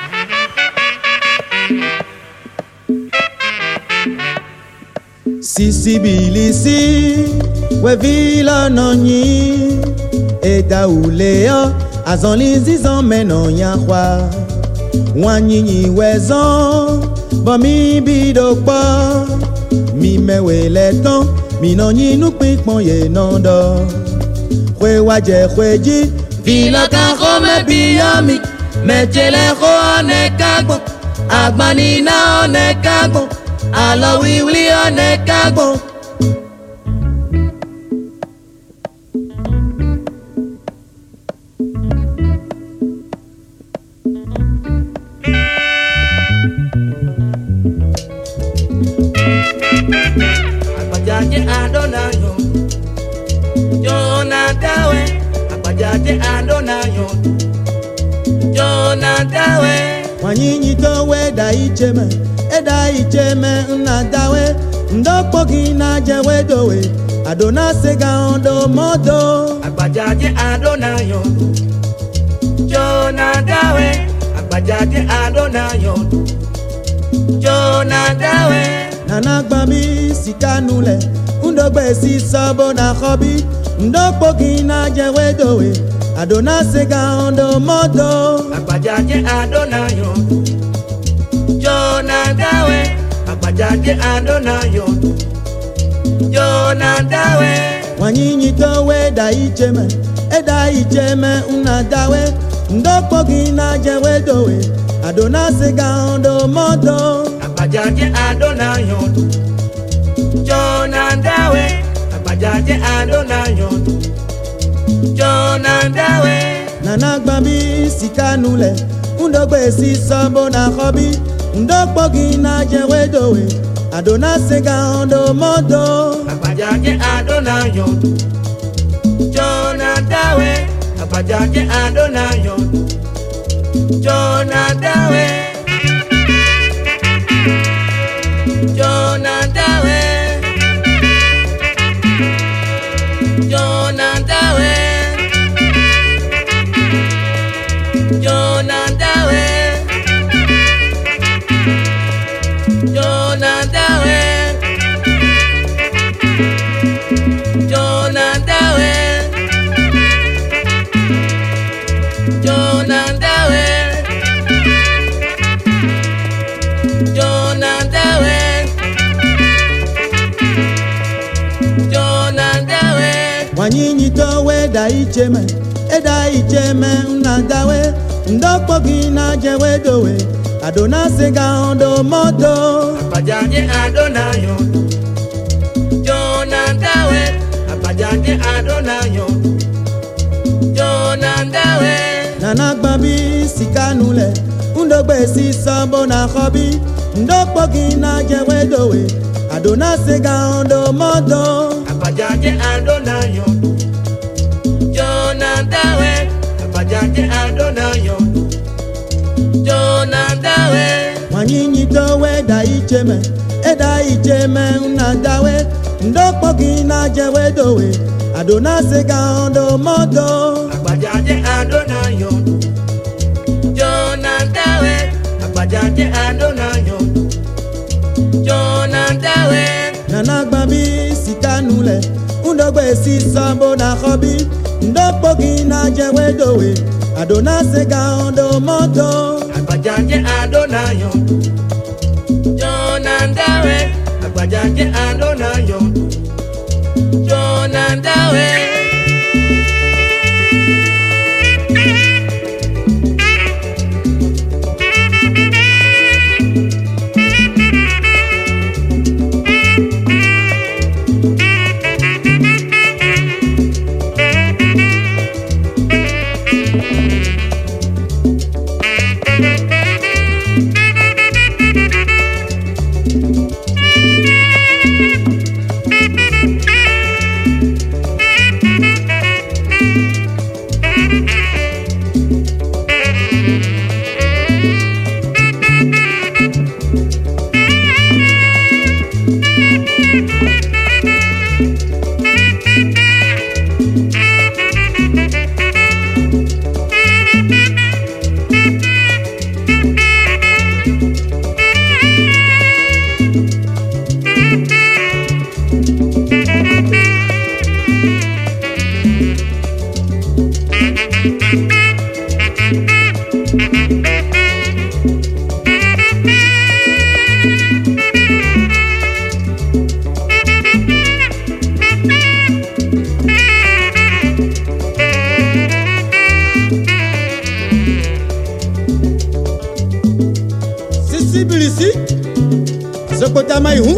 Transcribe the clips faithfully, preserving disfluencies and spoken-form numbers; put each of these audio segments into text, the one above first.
Sisi bilisi we vila nonyi eda uleo azonlizi zon menon yakwa wanyinyi wezon bo mi bidokpa mi mewe leton mi nonyi nu pikpon ye nondo kwe waje kweji vila kan ko me biyami me jele ko anekagbon agbani na anekagbon alo wiwli anekagbon. Agbajaje adonayo Jona dawe Agbajaje adonayo Jona dawe wanyinyi towe da icheme eda icheme nna dawe ndokpo gi na jewe dowe adona sega ondo modo Agbajaje adonayo Jona dawe Agbajaje adonayo Jona dawe nana gbami sikanule ndogbe si sabo na khobi ndokpo gi na jewe dowe adona sega ondo modo Agbajaje adonayo Jona dawe Agbajaje adonayo Jona dawe wanyinyi towe da icheme eda icheme una dawe ndokpo gi na jewe dowe adona sega ondo modo Agbajaje adonayo Jona dawe Agbajaje adonayo Jona dawe nana gbami sikanule ndogbe si sabo na khobi ndokpo gi na jewe dowe adona sega ondo modo Agbajaje adonayo Jona dawe Agbajaje adonayo Jona dawe Jona dawe Jona dawe Jona dawe Jona dawe Jona dawe Jona dawe Jona dawe Jona dawe wanyinyi towe da icheme eda icheme nna dawe ndokpo gi na jewe dowe adona sega ondo modo Agbajaje adonayo Jona dawe Agbajaje adonayo Jona dawe nana gbami sikanule ndogbe si sabo na khobi ndokpo gi na jewe dowe adona sega ondo modo Agbajaje adonayo Jona dawe Agbajaje adonayo Jona dawe wanyinyi towe da icheme eda icheme una dawe ndokpo gi na jewe dowe adona sega ondo modo Agbajaje adonayo Jona dawe Agbajaje adonayo Jona dawe nana gbami sikanule ndogbe si sabo na khobi ndokpo gi na jewe dowe adona sega ondo modo Agbajaje adonayo Jona dawe Agbajaje adonayo Jona dawe Sisi bilisi Zokota Maihu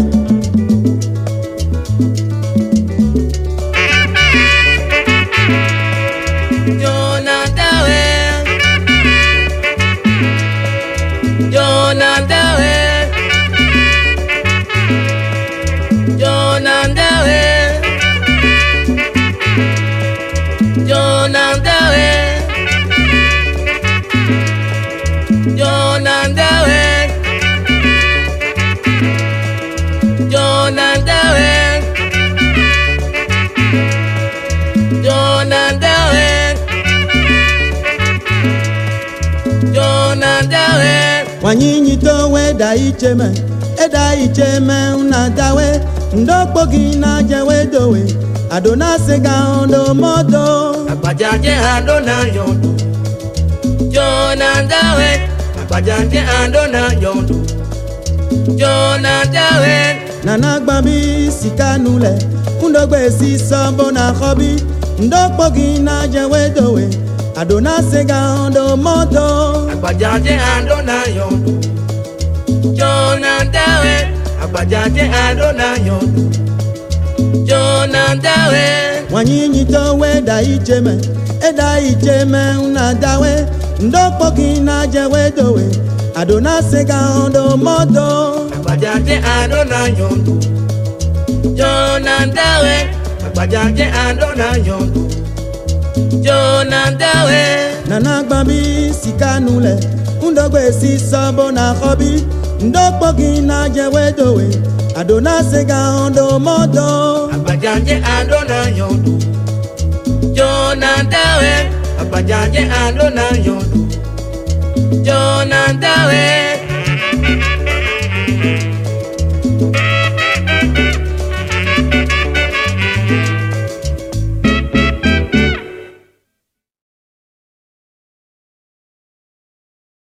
Wanyinyi towe da icheme, eda icheme una dawe, ndokpo gina jewe dowe, adona sega ondo modo. Agbajaje adona yondo, Jona dawe, agbajaje adona yondo, Jona dawe. Nana gbambi sikanule, ndogbe si sambo na khobi, ndokpo gina jewe dowe, adona sega ondo modo. Agbajaje adona yondo, Jona dawe, agbajaje adona yondo, Jona dawe. Wanyinyi towe da icheme, eda icheme una dawe, ndokpo gina jewe dowe, adona sega ondo modo. Agbajaje adona yondo, Jona dawe, agbajaje adona yondo, Jona dawe. Nana gbambi sikanule, ndogbe si sambo na khobi, ndokpo gina jewe dowe, adona sega ondo modo. Agbajaje adona yondo, Jona dawe, agbajaje adona yondo, Jona dawe.